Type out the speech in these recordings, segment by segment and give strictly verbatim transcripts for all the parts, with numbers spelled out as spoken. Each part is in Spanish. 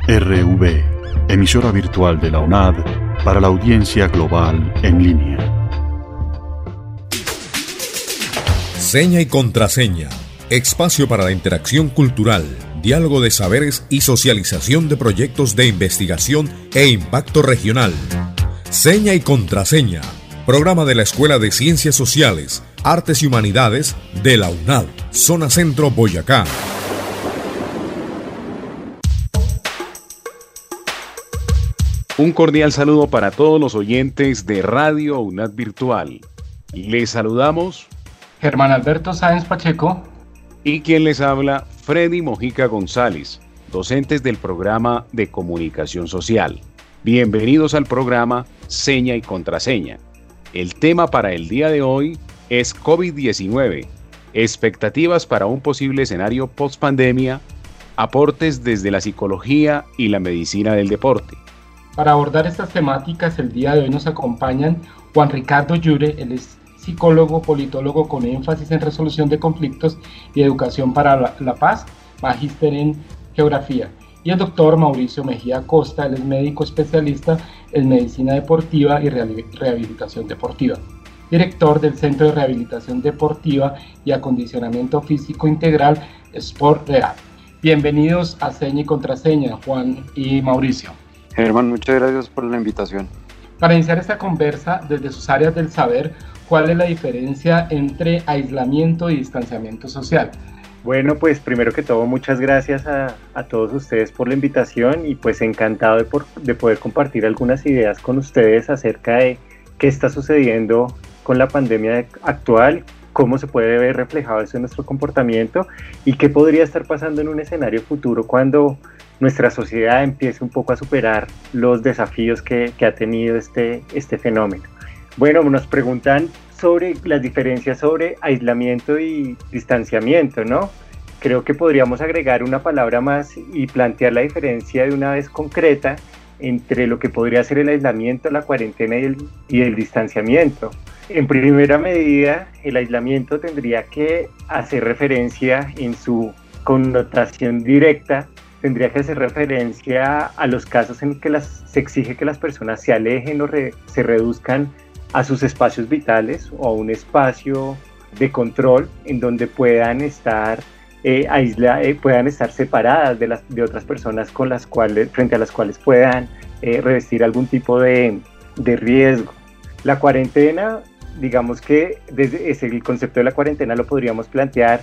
R V, emisora virtual de la U N A D para la audiencia global en línea. Seña y contraseña, espacio para la interacción cultural, diálogo de saberes y socialización de proyectos de investigación e impacto regional. Seña y contraseña, programa de la Escuela de Ciencias Sociales, Artes y Humanidades de la U N A D, Zona Centro, Boyacá. Un cordial saludo para todos los oyentes de Radio U N A D Virtual. Les saludamos Germán Alberto Sáenz Pacheco y quien les habla, Freddy Mojica González, docentes del programa de Comunicación Social. Bienvenidos al programa Seña y Contraseña. El tema para el día de hoy es COVID diecinueve, expectativas para un posible escenario post-pandemia, aportes desde la psicología y la medicina del deporte. Para abordar estas temáticas, el día de hoy nos acompañan Juan Ricardo Yure, él es psicólogo, politólogo con énfasis en resolución de conflictos y educación para la, la paz, magíster en geografía. Y el doctor Mauricio Mejía Costa, él es médico especialista en medicina deportiva y rehabilitación deportiva, director del Centro de Rehabilitación Deportiva y Acondicionamiento Físico Integral Sport Real. Bienvenidos a Seña y Contraseña, Juan y Mauricio. Germán, muchas gracias por la invitación. Para iniciar esta conversa, desde sus áreas del saber, ¿cuál es la diferencia entre aislamiento y distanciamiento social? Bueno, pues primero que todo, muchas gracias a, a todos ustedes por la invitación y pues encantado de, por, de poder compartir algunas ideas con ustedes acerca de qué está sucediendo con la pandemia actual, cómo se puede ver reflejado eso en nuestro comportamiento y qué podría estar pasando en un escenario futuro cuando nuestra sociedad empiece un poco a superar los desafíos que, que ha tenido este, este fenómeno. Bueno, nos preguntan sobre las diferencias sobre aislamiento y distanciamiento, ¿no? Creo que podríamos agregar una palabra más y plantear la diferencia de una vez concreta entre lo que podría ser el aislamiento, la cuarentena y el, y el distanciamiento. En primera medida, el aislamiento tendría que hacer referencia en su connotación directa, tendría que hacer referencia a los casos en que las, se exige que las personas se alejen o re, se reduzcan a sus espacios vitales o a un espacio de control en donde puedan estar eh, aisla, eh, puedan estar separadas de, las, de otras personas con las cuales, frente a las cuales puedan eh, revestir algún tipo de, de riesgo. La cuarentena, digamos que desde ese, el concepto de la cuarentena lo podríamos plantear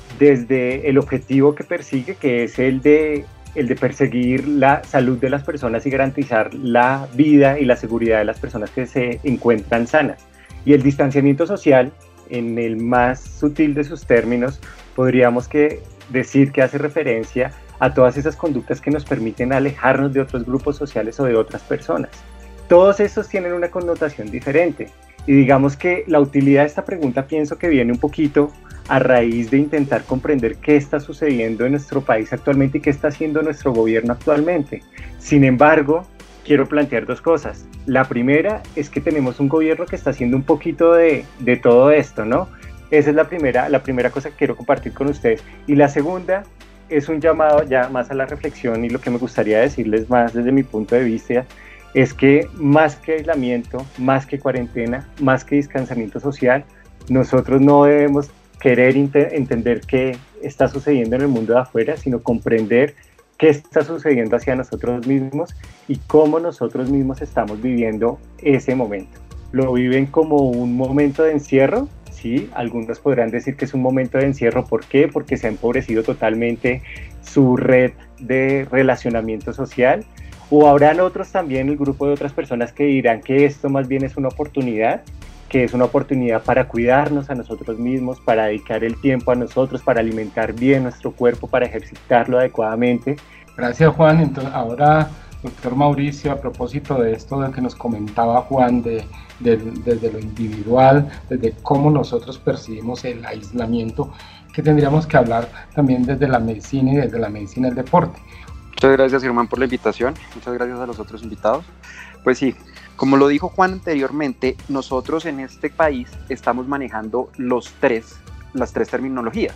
desde el objetivo que persigue, que es el de el de perseguir la salud de las personas y garantizar la vida y la seguridad de las personas que se encuentran sanas. Y el distanciamiento social, en el más sutil de sus términos, podríamos que decir que hace referencia a todas esas conductas que nos permiten alejarnos de otros grupos sociales o de otras personas. Todos estos tienen una connotación diferente. Y digamos que la utilidad de esta pregunta pienso que viene un poquito a raíz de intentar comprender qué está sucediendo en nuestro país actualmente y qué está haciendo nuestro gobierno actualmente. Sin embargo, quiero plantear dos cosas. La primera es que tenemos un gobierno que está haciendo un poquito de, de todo esto, ¿no? Esa es la primera, la primera cosa que quiero compartir con ustedes. Y la segunda es un llamado ya más a la reflexión y lo que me gustaría decirles más desde mi punto de vista es que más que aislamiento, más que cuarentena, más que distanciamiento social, nosotros no debemos querer entender qué está sucediendo en el mundo de afuera, sino comprender qué está sucediendo hacia nosotros mismos y cómo nosotros mismos estamos viviendo ese momento. ¿Lo viven como un momento de encierro? Sí, algunos podrán decir que es un momento de encierro. ¿Por qué? Porque se ha empobrecido totalmente su red de relacionamiento social. O habrán otros también, el grupo de otras personas que dirán que esto más bien es una oportunidad, que es una oportunidad para cuidarnos a nosotros mismos, para dedicar el tiempo a nosotros, para alimentar bien nuestro cuerpo, para ejercitarlo adecuadamente. Gracias, Juan. Entonces, ahora, doctor Mauricio, a propósito de esto de que nos comentaba Juan, de, de, desde lo individual, desde cómo nosotros percibimos el aislamiento, que tendríamos que hablar también desde la medicina y desde la medicina del deporte. Muchas gracias, Germán, por la invitación. Muchas gracias a los otros invitados. Pues sí, como lo dijo Juan anteriormente, nosotros en este país estamos manejando los tres, las tres terminologías.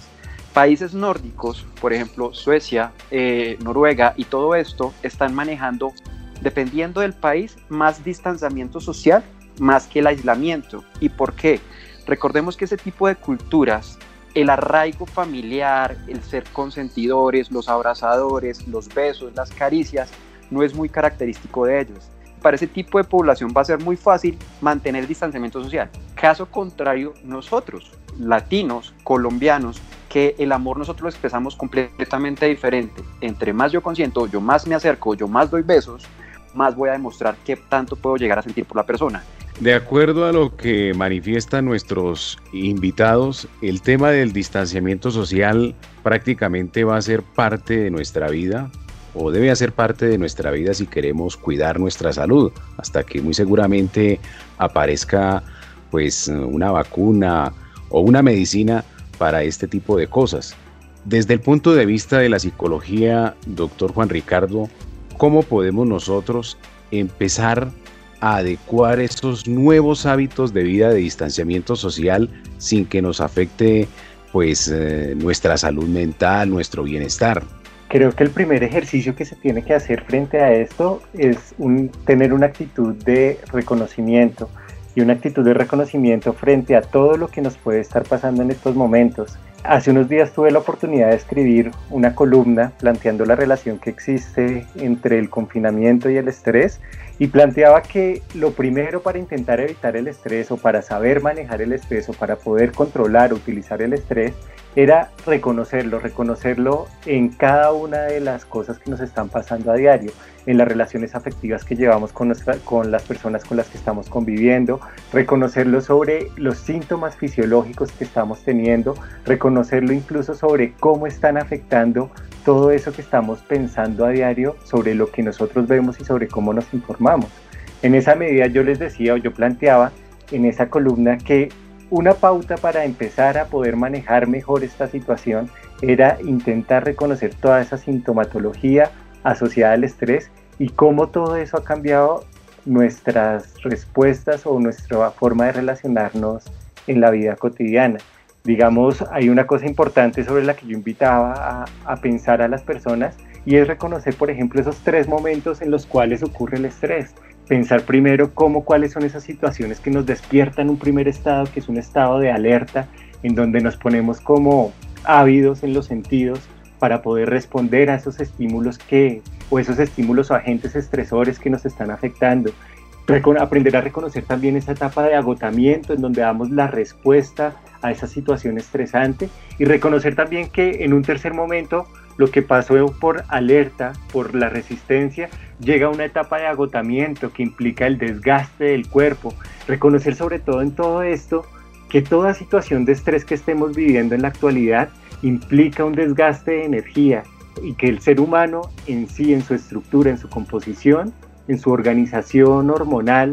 Países nórdicos, por ejemplo Suecia, eh, Noruega y todo esto, están manejando, dependiendo del país, más distanciamiento social más que el aislamiento. ¿Y por qué? Recordemos que ese tipo de culturas, el arraigo familiar, el ser consentidores, los abrazadores, los besos, las caricias, no es muy característico de ellos. Para ese tipo de población va a ser muy fácil mantener el distanciamiento social. Caso contrario, nosotros, latinos, colombianos, que el amor nosotros lo expresamos completamente diferente. Entre más yo consiento, yo más me acerco, yo más doy besos, más voy a demostrar qué tanto puedo llegar a sentir por la persona. De acuerdo a lo que manifiestan nuestros invitados, el tema del distanciamiento social prácticamente va a ser parte de nuestra vida, o debe hacer parte de nuestra vida si queremos cuidar nuestra salud, hasta que muy seguramente aparezca pues una vacuna o una medicina para este tipo de cosas. Desde el punto de vista de la psicología, doctor Juan Ricardo, ¿cómo podemos nosotros empezar a adecuar estos nuevos hábitos de vida de distanciamiento social sin que nos afecte pues eh, nuestra salud mental, nuestro bienestar? Creo que el primer ejercicio que se tiene que hacer frente a esto es un, tener una actitud de reconocimiento y una actitud de reconocimiento frente a todo lo que nos puede estar pasando en estos momentos. Hace unos días tuve la oportunidad de escribir una columna planteando la relación que existe entre el confinamiento y el estrés, y planteaba que lo primero para intentar evitar el estrés o para saber manejar el estrés o para poder controlar o utilizar el estrés era reconocerlo, reconocerlo en cada una de las cosas que nos están pasando a diario, en las relaciones afectivas que llevamos con, nuestra, con las personas con las que estamos conviviendo, reconocerlo sobre los síntomas fisiológicos que estamos teniendo, reconocerlo incluso sobre cómo están afectando todo eso que estamos pensando a diario sobre lo que nosotros vemos y sobre cómo nos informamos. En esa medida yo les decía o yo planteaba en esa columna que una pauta para empezar a poder manejar mejor esta situación era intentar reconocer toda esa sintomatología asociada al estrés y cómo todo eso ha cambiado nuestras respuestas o nuestra forma de relacionarnos en la vida cotidiana. Digamos, hay una cosa importante sobre la que yo invitaba a, a pensar a las personas y es reconocer, por ejemplo, esos tres momentos en los cuales ocurre el estrés. Pensar primero cómo, cuáles son esas situaciones que nos despiertan un primer estado, que es un estado de alerta, en donde nos ponemos como ávidos en los sentidos para poder responder a esos estímulos que, o esos estímulos o agentes estresores que nos están afectando. Recon- aprender a reconocer también esa etapa de agotamiento en donde damos la respuesta a esa situación estresante y reconocer también que en un tercer momento lo que pasó por alerta, por la resistencia, llega a una etapa de agotamiento que implica el desgaste del cuerpo. Reconocer sobre todo en todo esto que toda situación de estrés que estemos viviendo en la actualidad implica un desgaste de energía y que el ser humano en sí, en su estructura, en su composición, en su organización hormonal,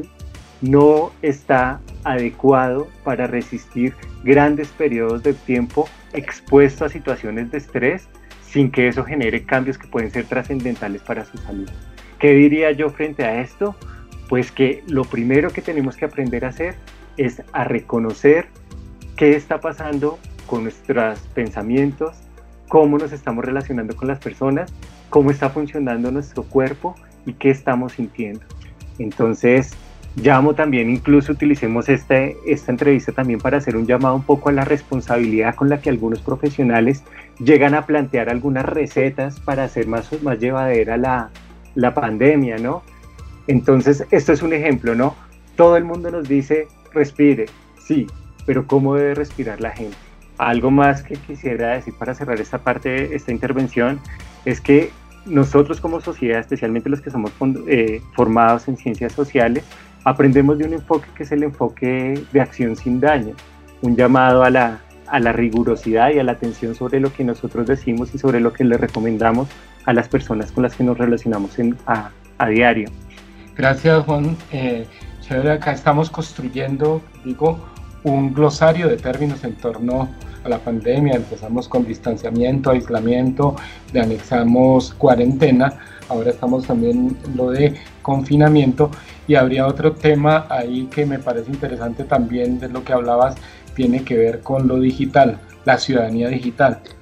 no está adecuado para resistir grandes periodos de tiempo expuesto a situaciones de estrés sin que eso genere cambios que pueden ser trascendentales para su salud. ¿Qué diría yo frente a esto? Pues que lo primero que tenemos que aprender a hacer es a reconocer qué está pasando con nuestros pensamientos, cómo nos estamos relacionando con las personas, cómo está funcionando nuestro cuerpo y qué estamos sintiendo. Entonces, llamo también, incluso utilicemos este, esta entrevista también para hacer un llamado un poco a la responsabilidad con la que algunos profesionales llegan a plantear algunas recetas para hacer más, más llevadera la, la pandemia, ¿no? Entonces, esto es un ejemplo, ¿no? Todo el mundo nos dice, respire, sí, pero ¿cómo debe respirar la gente? Algo más que quisiera decir para cerrar esta parte, esta intervención, es que nosotros como sociedad, especialmente los que somos eh, formados en ciencias sociales, aprendemos de un enfoque que es el enfoque de acción sin daño, un llamado a la, a la rigurosidad y a la atención sobre lo que nosotros decimos y sobre lo que le recomendamos a las personas con las que nos relacionamos en, a, a diario. Gracias, Juan. Eh, chévere, acá estamos construyendo, digo, un glosario de términos en torno a la pandemia. Empezamos con distanciamiento, aislamiento, le anexamos cuarentena, ahora estamos también en lo de confinamiento, y habría otro tema ahí que me parece interesante también de lo que hablabas, tiene que ver con lo digital, la ciudadanía digital.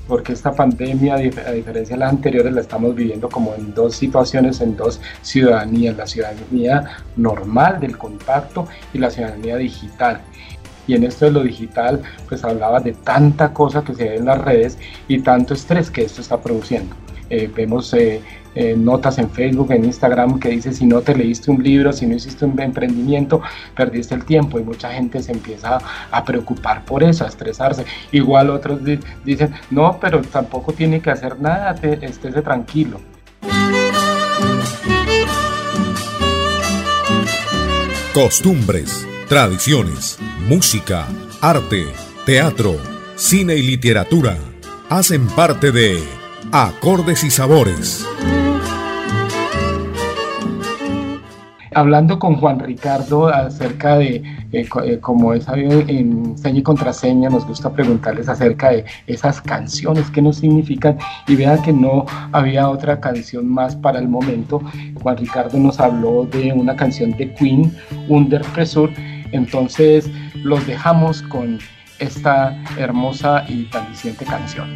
porque esta pandemia, a diferencia de las anteriores, la estamos viviendo como en dos situaciones, en dos ciudadanías, la ciudadanía normal del contacto y la ciudadanía digital. Y en esto de lo digital, pues hablaba de tanta cosa que se ve en las redes y tanto estrés que esto está produciendo. Eh, vemos eh, eh, notas en Facebook, en Instagram que dice: si no te leíste un libro, si no hiciste un emprendimiento, perdiste el tiempo, y mucha gente se empieza a preocupar por eso, a estresarse. Igual otros di- dicen, no, pero tampoco tiene que hacer nada, te, estése tranquilo. Costumbres, tradiciones, música, arte, teatro, cine y literatura hacen parte de Acordes y Sabores. Hablando con Juan Ricardo acerca de, eh, eh, como es sabido en Seña y Contraseña, nos gusta preguntarles acerca de esas canciones, qué nos significan, y vean que no había otra canción más para el momento. Juan Ricardo nos habló de una canción de Queen, Under Pressure, entonces los dejamos con esta hermosa y tan diciente canción.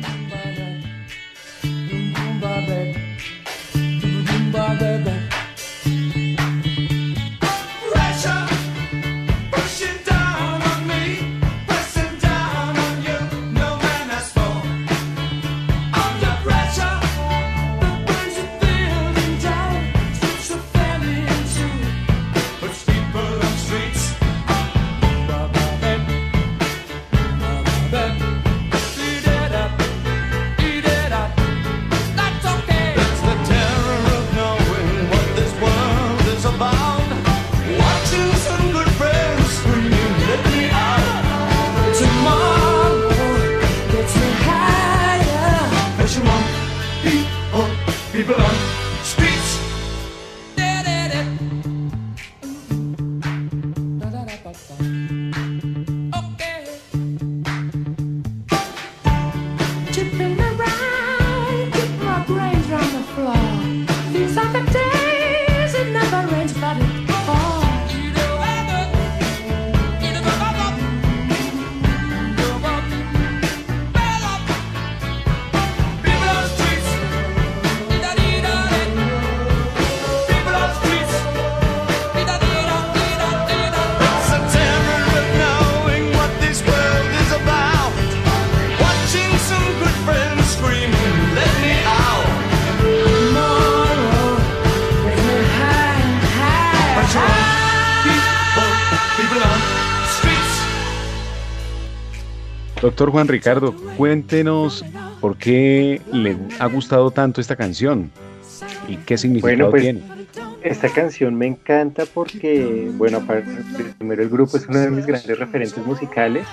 Doctor Juan Ricardo, cuéntenos por qué le ha gustado tanto esta canción y qué significado bueno, pues, tiene. Esta canción me encanta porque, bueno, aparte, primero el grupo es uno de mis grandes referentes musicales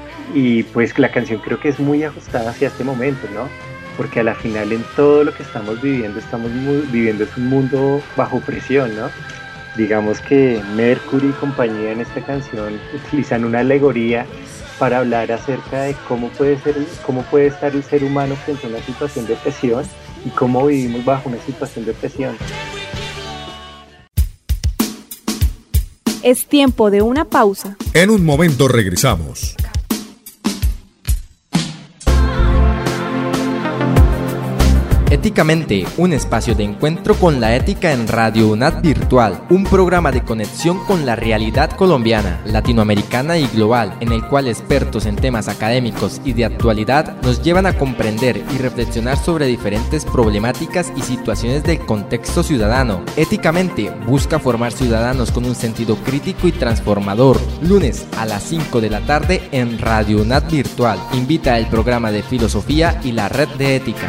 y pues la canción creo que es muy ajustada hacia este momento, ¿no? Porque a la final en todo lo que estamos viviendo, estamos viviendo es un mundo bajo presión, ¿no? Digamos que Mercury y compañía en esta canción utilizan una alegoría para hablar acerca de cómo puede ser, cómo puede estar el ser humano frente a una situación de presión y cómo vivimos bajo una situación de presión. Es tiempo de una pausa. En un momento regresamos. Éticamente, un espacio de encuentro con la ética en Radio UNAD Virtual, un programa de conexión con la realidad colombiana, latinoamericana y global, en el cual expertos en temas académicos y de actualidad nos llevan a comprender y reflexionar sobre diferentes problemáticas y situaciones del contexto ciudadano. Éticamente, busca formar ciudadanos con un sentido crítico y transformador. Lunes a las cinco de la tarde en Radio UNAD Virtual. Invita el programa de filosofía y la red de ética.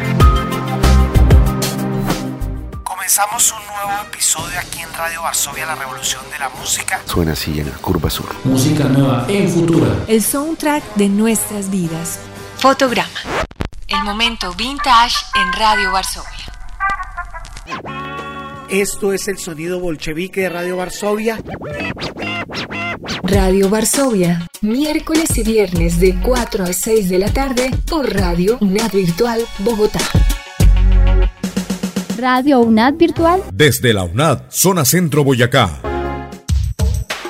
Comenzamos un nuevo episodio aquí en Radio Varsovia, la revolución de la música. Suena así en la curva sur. Música nueva en Futura. El soundtrack de nuestras vidas. Fotograma. El momento vintage en Radio Varsovia. Esto es el sonido bolchevique de Radio Varsovia. Radio Varsovia, miércoles y viernes de cuatro a seis de la tarde por Radio UNAD Virtual Bogotá. Radio UNAD Virtual. Desde la UNAD, Zona Centro Boyacá.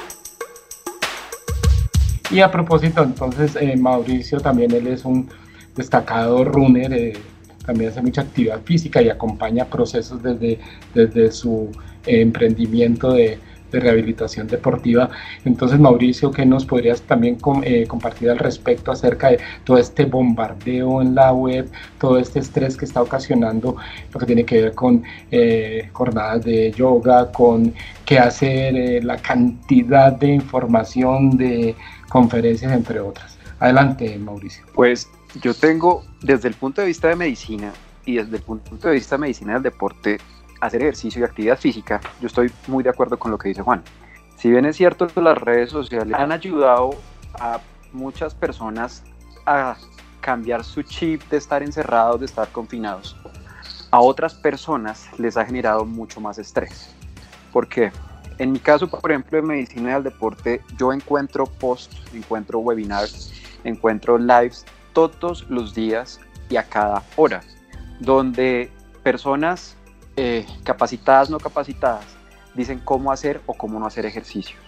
Y a propósito, entonces, eh, Mauricio también, él es un destacado runner, eh, también hace mucha actividad física y acompaña procesos desde, desde su eh, emprendimiento de, de rehabilitación deportiva. Entonces, Mauricio, ¿qué nos podrías también com, eh, compartir al respecto acerca de todo este bombardeo en la web, todo este estrés que está ocasionando lo que tiene que ver con eh, jornadas de yoga, con qué hacer, eh, la cantidad de información, de conferencias, entre otras? Adelante, Mauricio. Pues yo tengo, desde el punto de vista de medicina y desde el punto de vista de medicina del deporte, hacer ejercicio y actividad física, yo estoy muy de acuerdo con lo que dice Juan. Si bien es cierto que las redes sociales han ayudado a muchas personas a cambiar su chip de estar encerrados, de estar confinados, a otras personas les ha generado mucho más estrés. ¿Por qué? En mi caso, por ejemplo, en medicina del deporte, yo encuentro posts, encuentro webinars, encuentro lives todos los días y a cada hora, donde personas eh, capacitadas, no capacitadas, dicen cómo hacer o cómo no hacer ejercicio.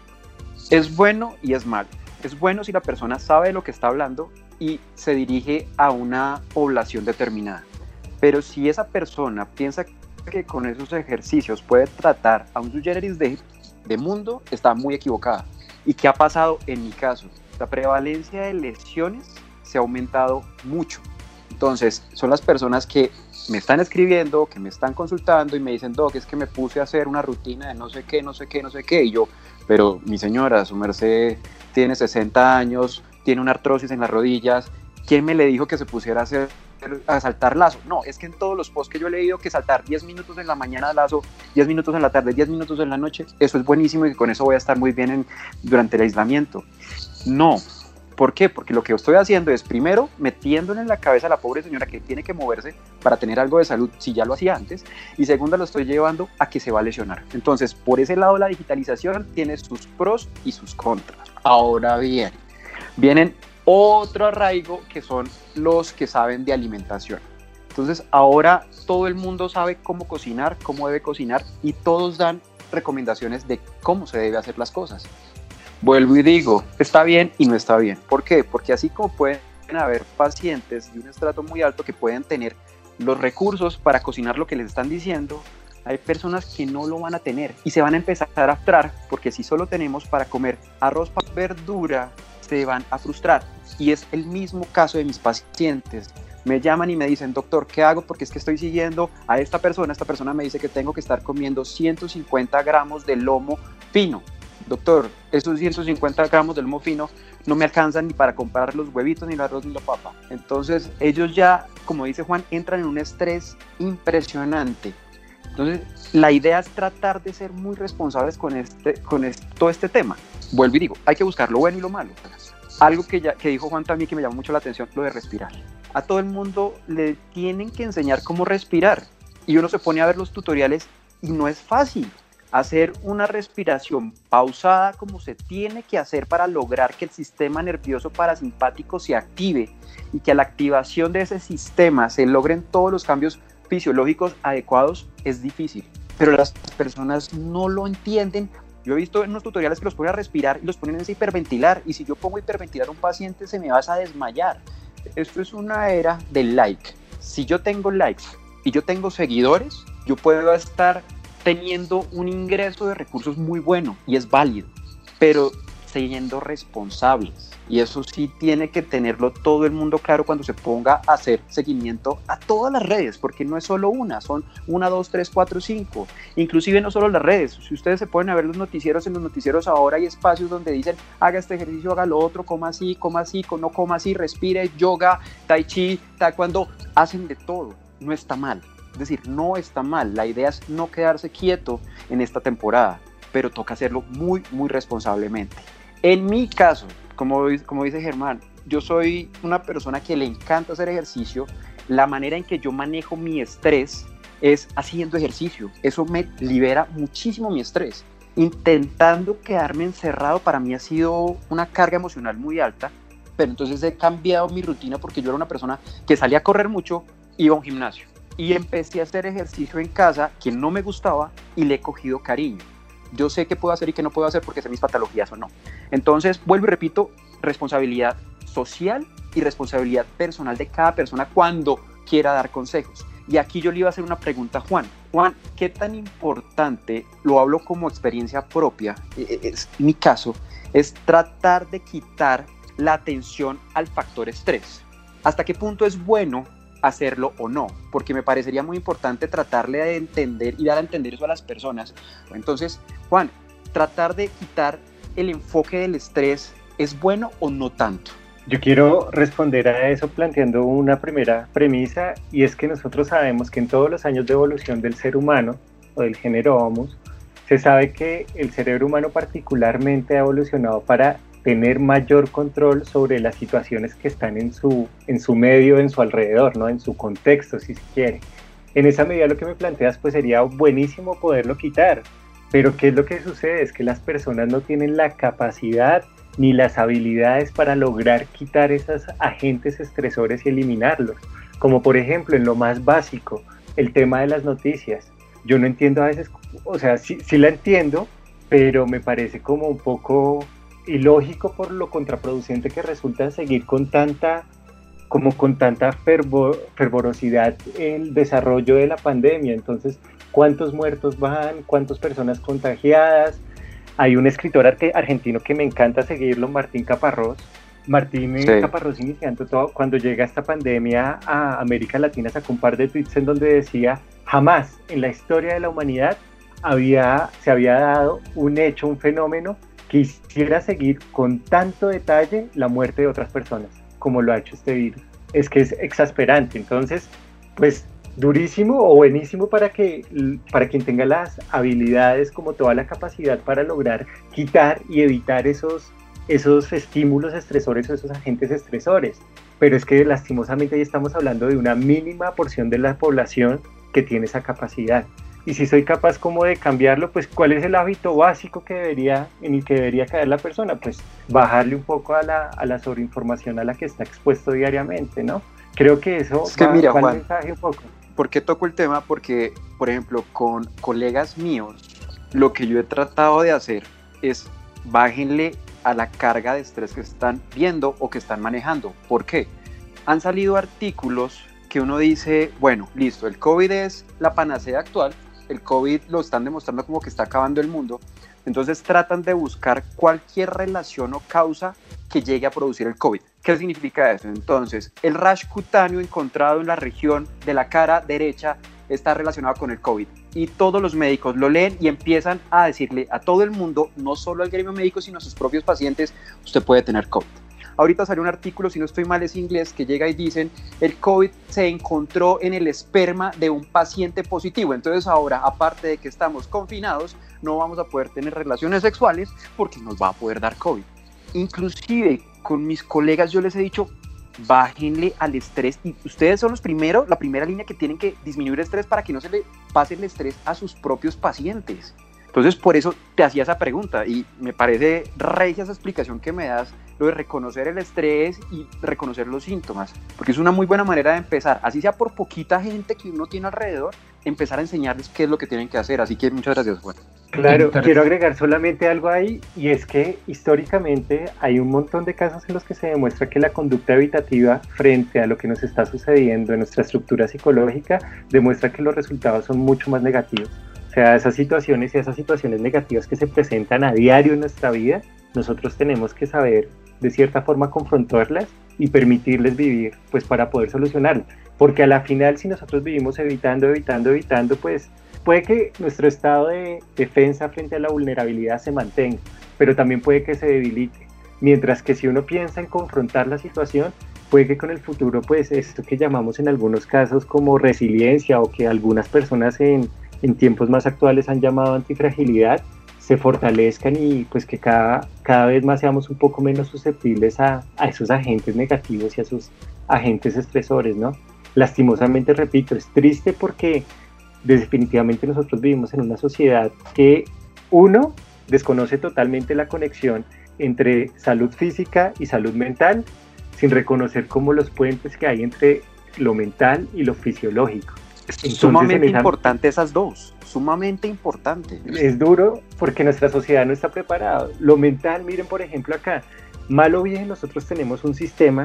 Es bueno y es malo. Es bueno si la persona sabe de lo que está hablando y se dirige a una población determinada. Pero si esa persona piensa que con esos ejercicios puede tratar a un sui generis de, de mundo, está muy equivocada. ¿Y qué ha pasado en mi caso? La prevalencia de lesiones se ha aumentado mucho. Entonces, son las personas que me están escribiendo, que me están consultando y me dicen, Doc, es que me puse a hacer una rutina de no sé qué, no sé qué, no sé qué. Y yo, pero mi señora, su merced tiene sesenta años, tiene una artrosis en las rodillas. ¿Quién me le dijo que se pusiera a hacer a saltar lazo? No, es que en todos los posts que yo he leído que saltar diez minutos en la mañana lazo, diez minutos en la tarde, diez minutos en la noche, eso es buenísimo y con eso voy a estar muy bien en, durante el aislamiento. No. ¿Por qué? Porque lo que estoy haciendo es, primero, metiéndole en la cabeza a la pobre señora que tiene que moverse para tener algo de salud, si ya lo hacía antes, y segunda, lo estoy llevando a que se va a lesionar. Entonces, por ese lado, la digitalización tiene sus pros y sus contras. Ahora bien, vienen otro arraigo que son los que saben de alimentación. Entonces, ahora todo el mundo sabe cómo cocinar, cómo debe cocinar, y todos dan recomendaciones de cómo se debe hacer las cosas. Vuelvo y digo, está bien y no está bien. ¿Por qué? Porque así como pueden haber pacientes de un estrato muy alto que pueden tener los recursos para cocinar lo que les están diciendo, hay personas que no lo van a tener y se van a empezar a frustrar, porque si solo tenemos para comer arroz, verdura, se van a frustrar. Y es el mismo caso de mis pacientes. Me llaman y me dicen, doctor, ¿qué hago? Porque es que estoy siguiendo a esta persona. Esta persona me dice que tengo que estar comiendo ciento cincuenta gramos de lomo fino. Doctor, esos ciento cincuenta gramos del lomo fino no me alcanzan ni para comprar los huevitos, ni el arroz, ni la papa. Entonces, ellos ya, como dice Juan, entran en un estrés impresionante. Entonces, la idea es tratar de ser muy responsables con, este, con este, todo este tema. Vuelvo y digo, hay que buscar lo bueno y lo malo. Algo que, ya, que dijo Juan también que me llamó mucho la atención, lo de respirar. A todo el mundo le tienen que enseñar cómo respirar. Y uno se pone a ver los tutoriales y no es fácil. Hacer una respiración pausada como se tiene que hacer para lograr que el sistema nervioso parasimpático se active y que a la activación de ese sistema se logren todos los cambios fisiológicos adecuados es difícil, pero las personas no lo entienden. Yo he visto en unos tutoriales que los ponen a respirar y los ponen a hiperventilar, y si yo pongo a hiperventilar a un paciente se me vas a desmayar. Esto es una era del like. Si yo tengo likes y yo tengo seguidores, yo puedo estar teniendo un ingreso de recursos muy bueno y es válido, pero siendo responsables, y eso sí tiene que tenerlo todo el mundo claro cuando se ponga a hacer seguimiento a todas las redes, porque no es solo una, son una, dos, tres, cuatro, cinco, inclusive no solo las redes. Si ustedes se ponen a ver los noticieros, en los noticieros ahora hay espacios donde dicen haga este ejercicio, haga lo otro, coma así, coma así, no coma así, respire, yoga, tai chi, taekwondo, hacen de todo, no está mal. Es decir, no está mal, la idea es no quedarse quieto en esta temporada, pero toca hacerlo muy, muy responsablemente. En mi caso, como, como dice Germán, yo soy una persona que le encanta hacer ejercicio. La manera en que yo manejo mi estrés es haciendo ejercicio. Eso me libera muchísimo mi estrés. Intentando quedarme encerrado para mí ha sido una carga emocional muy alta, pero entonces he cambiado mi rutina porque yo era una persona que salía a correr mucho, iba a un gimnasio. Y empecé a hacer ejercicio en casa que no me gustaba y le he cogido cariño. Yo sé qué puedo hacer y qué no puedo hacer porque sé mis patologías o no. Entonces, vuelvo y repito, responsabilidad social y responsabilidad personal de cada persona cuando quiera dar consejos. Y aquí yo le iba a hacer una pregunta a Juan. Juan, ¿qué tan importante, lo hablo como experiencia propia, es mi caso, es tratar de quitar la atención al factor estrés? ¿Hasta qué punto es bueno hacerlo o no? Porque me parecería muy importante tratarle de entender y dar a entender eso a las personas. Entonces, Juan, tratar de quitar el enfoque del estrés, ¿es bueno o no tanto? Yo quiero responder a eso planteando una primera premisa, y es que nosotros sabemos que en todos los años de evolución del ser humano o del género Homo, se sabe que el cerebro humano particularmente ha evolucionado para tener mayor control sobre las situaciones que están en su, en su medio, en su alrededor, ¿no? En su contexto, si se quiere. En esa medida lo que me planteas pues sería buenísimo poderlo quitar, pero ¿qué es lo que sucede? Es que las personas no tienen la capacidad ni las habilidades para lograr quitar esos agentes estresores y eliminarlos, como por ejemplo en lo más básico, el tema de las noticias. Yo no entiendo a veces, o sea, sí, sí la entiendo, pero me parece como un poco ilógico por lo contraproducente que resulta seguir con tanta, como con tanta fervor, fervorosidad el desarrollo de la pandemia. Entonces, ¿cuántos muertos van? ¿Cuántas personas contagiadas? Hay un escritor argentino que me encanta seguirlo, Martín Caparrós. Martín sí. Caparrós, iniciando todo, cuando llega esta pandemia a América Latina, sacó un par de tweets en donde decía: jamás en la historia de la humanidad había, se había dado un hecho, un fenómeno que hiciera seguir con tanto detalle la muerte de otras personas, como lo ha hecho este virus. Es que es exasperante. Entonces, pues, durísimo o buenísimo para que para quien tenga las habilidades, como toda la capacidad para lograr quitar y evitar esos, esos estímulos estresores o esos agentes estresores. Pero es que lastimosamente ahí estamos hablando de una mínima porción de la población que tiene esa capacidad. Y si soy capaz como de cambiarlo, pues ¿cuál es el hábito básico que debería, en el que debería caer la persona? Pues bajarle un poco a la, a la sobreinformación a la que está expuesto diariamente, ¿no? Creo que eso es que va, mira, va Juan, el mensaje un poco. ¿Por qué toco el tema? Porque, por ejemplo, con colegas míos, lo que yo he tratado de hacer es bájenle a la carga de estrés que están viendo o que están manejando. ¿Por qué? Han salido artículos que uno dice, bueno, listo, el COVID es la panacea actual, el COVID lo están demostrando como que está acabando el mundo, entonces tratan de buscar cualquier relación o causa que llegue a producir el COVID. ¿Qué significa eso? Entonces, el rash cutáneo encontrado en la región de la cara derecha está relacionado con el COVID. Y todos los médicos lo leen y empiezan a decirle a todo el mundo, no solo al gremio médico, sino a sus propios pacientes, usted puede tener COVID. Ahorita salió un artículo, si no estoy mal es inglés, que llega y dicen, el COVID se encontró en el esperma de un paciente positivo. Entonces ahora, aparte de que estamos confinados, no vamos a poder tener relaciones sexuales porque nos va a poder dar COVID. Inclusive con mis colegas yo les he dicho, bájenle al estrés, y ustedes son los primeros, la primera línea que tienen que disminuir el estrés para que no se le pase el estrés a sus propios pacientes. Entonces por eso te hacía esa pregunta y me parece regia esa explicación que me das, lo de reconocer el estrés y reconocer los síntomas, porque es una muy buena manera de empezar, así sea por poquita gente que uno tiene alrededor, empezar a enseñarles qué es lo que tienen que hacer. Así que muchas gracias, Juan. Claro, quiero agregar solamente algo ahí, y es que históricamente hay un montón de casos en los que se demuestra que la conducta evitativa frente a lo que nos está sucediendo en nuestra estructura psicológica demuestra que los resultados son mucho más negativos. O sea, esas situaciones y esas situaciones negativas que se presentan a diario en nuestra vida, nosotros tenemos que saber de cierta forma confrontarlas y permitirles vivir, pues para poder solucionarlo. Porque a la final, si nosotros vivimos evitando, evitando, evitando, pues puede que nuestro estado de defensa frente a la vulnerabilidad se mantenga, pero también puede que se debilite. Mientras que si uno piensa en confrontar la situación, puede que con el futuro, pues esto que llamamos en algunos casos como resiliencia, o que algunas personas en, en tiempos más actuales han llamado antifragilidad, se fortalezcan y pues que cada, cada vez más seamos un poco menos susceptibles a, a esos agentes negativos y a esos agentes estresores, ¿no? Lastimosamente, repito, es triste porque definitivamente nosotros vivimos en una sociedad que, uno, desconoce totalmente la conexión entre salud física y salud mental, sin reconocer como los puentes que hay entre lo mental y lo fisiológico. Es Entonces, sumamente esa... importante esas dos, sumamente importante. Es duro porque nuestra sociedad no está preparada. Lo mental, miren por ejemplo acá, mal o bien nosotros tenemos un sistema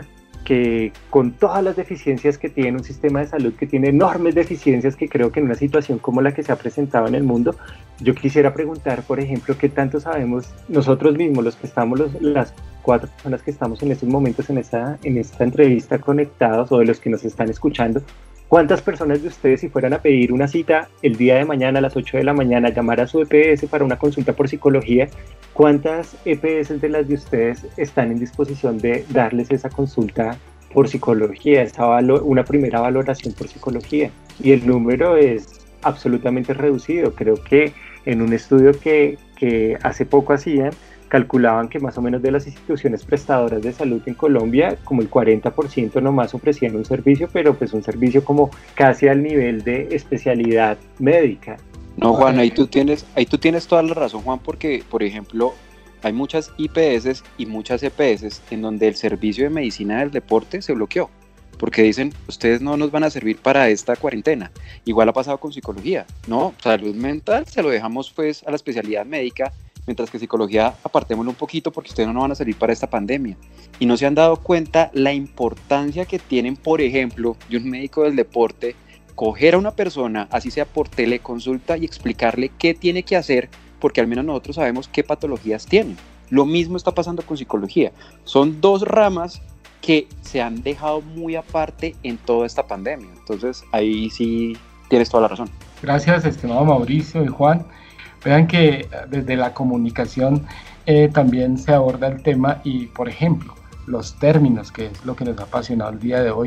que con todas las deficiencias que tiene un sistema de salud, que tiene enormes deficiencias, que creo que en una situación como la que se ha presentado en el mundo, yo quisiera preguntar, por ejemplo, ¿qué tanto sabemos nosotros mismos, los que estamos, los, las cuatro personas que estamos en estos momentos en esta, en esta entrevista conectados, o de los que nos están escuchando, cuántas personas de ustedes, si fueran a pedir una cita el día de mañana a las ocho de la mañana, llamar a su E P S para una consulta por psicología, cuántas E P S de las de ustedes están en disposición de darles esa consulta por psicología, esa valo- una primera valoración por psicología? Y el número es absolutamente reducido. Creo que en un estudio que, que hace poco hacían, calculaban que más o menos de las instituciones prestadoras de salud en Colombia, como el cuarenta por ciento nomás ofrecían un servicio, pero pues un servicio como casi al nivel de especialidad médica. No, Juan, ahí tú tienes, ahí tú tienes toda la razón, Juan, porque, por ejemplo, hay muchas I P S y muchas E P S en donde el servicio de medicina del deporte se bloqueó, porque dicen, ustedes no nos van a servir para esta cuarentena. Igual ha pasado con psicología, ¿no? Salud mental se lo dejamos pues a la especialidad médica, mientras que psicología apartémoslo un poquito porque ustedes no nos van a servir para esta pandemia. Y no se han dado cuenta la importancia que tienen, por ejemplo, de un médico del deporte, coger a una persona, así sea por teleconsulta, y explicarle qué tiene que hacer, porque al menos nosotros sabemos qué patologías tienen. Lo mismo está pasando con psicología. Son dos ramas que se han dejado muy aparte en toda esta pandemia. Entonces, ahí sí tienes toda la razón. Gracias, estimado Mauricio y Juan. Vean que desde la comunicación eh, también se aborda el tema y, por ejemplo, los términos, que es lo que nos ha apasionado el día de hoy.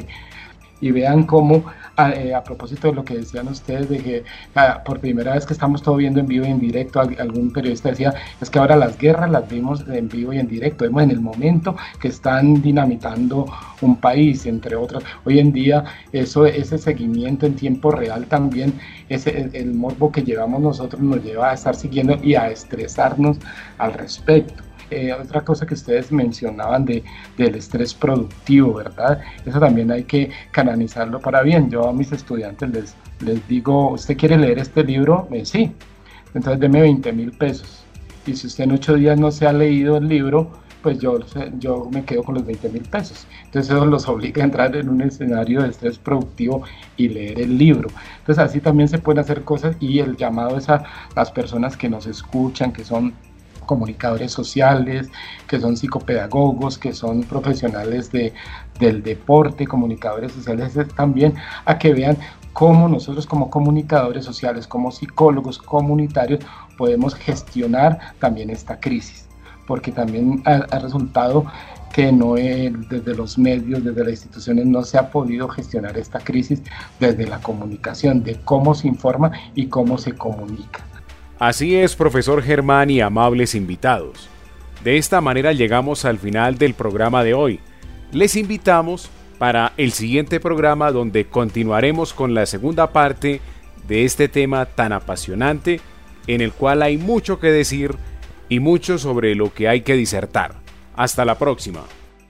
Y vean cómo, a, eh, a propósito de lo que decían ustedes, de que a, por primera vez que estamos todo viendo en vivo y en directo, algún periodista decía, es que ahora las guerras las vemos en vivo y en directo, vemos en el momento que están dinamitando un país, entre otros. Hoy en día, eso, ese seguimiento en tiempo real también, ese, el, el morbo que llevamos nosotros nos lleva a estar siguiendo y a estresarnos al respecto. Eh, otra cosa que ustedes mencionaban de, del estrés productivo, ¿verdad? Eso también hay que canalizarlo para bien. Yo a mis estudiantes les, les digo, ¿usted quiere leer este libro? Eh, sí, entonces deme veinte mil pesos. Y si usted en ocho días no se ha leído el libro, pues yo, yo me quedo con los veinte mil pesos. Entonces eso los obliga a entrar en un escenario de estrés productivo y leer el libro. Entonces así también se pueden hacer cosas, y el llamado es a las personas que nos escuchan, que son comunicadores sociales, que son psicopedagogos, que son profesionales de, del deporte, comunicadores sociales también, a que vean cómo nosotros como comunicadores sociales, como psicólogos comunitarios, podemos gestionar también esta crisis, porque también ha, ha resultado que no eh, desde los medios, desde las instituciones, no se ha podido gestionar esta crisis desde la comunicación, de cómo se informa y cómo se comunica. Así es, profesor Germán y amables invitados. De esta manera llegamos al final del programa de hoy. Les invitamos para el siguiente programa, donde continuaremos con la segunda parte de este tema tan apasionante, en el cual hay mucho que decir y mucho sobre lo que hay que disertar. Hasta la próxima.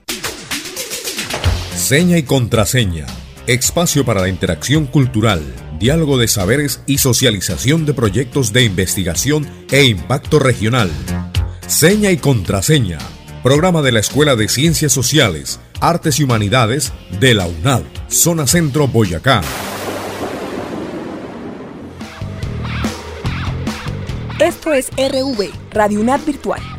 Seña y contraseña. Espacio para la interacción cultural, diálogo de saberes y socialización de proyectos de investigación e impacto regional. Seña y contraseña. Programa de la Escuela de Ciencias Sociales, Artes y Humanidades de la UNAD, Zona Centro, Boyacá. Esto es R V, Radio UNAD Virtual.